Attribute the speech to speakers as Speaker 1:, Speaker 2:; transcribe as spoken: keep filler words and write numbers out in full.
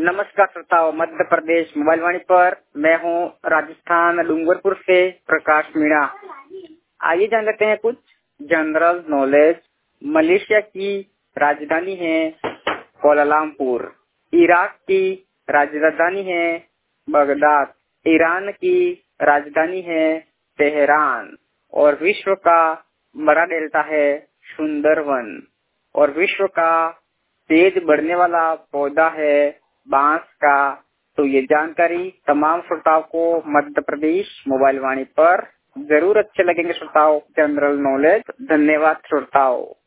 Speaker 1: नमस्कार श्रोताओं, मध्य प्रदेश मोबाइल वाणी पर मैं हूँ राजस्थान डूंगरपुर से प्रकाश मीणा। आइए जान लेते हैं कुछ जनरल नॉलेज। मलेशिया की राजधानी है कोलालमपुर। इराक की राजधानी है बगदाद। ईरान की राजधानी है तेहरान। और विश्व का बड़ा डेल्टा है सुंदरवन। और विश्व का तेज बढ़ने वाला पौधा है बांस का। तो ये जानकारी तमाम श्रोताओं को मध्य प्रदेश मोबाइल वाणी पर जरूर अच्छे लगेंगे श्रोताओं। General knowledge. धन्यवाद श्रोताओं।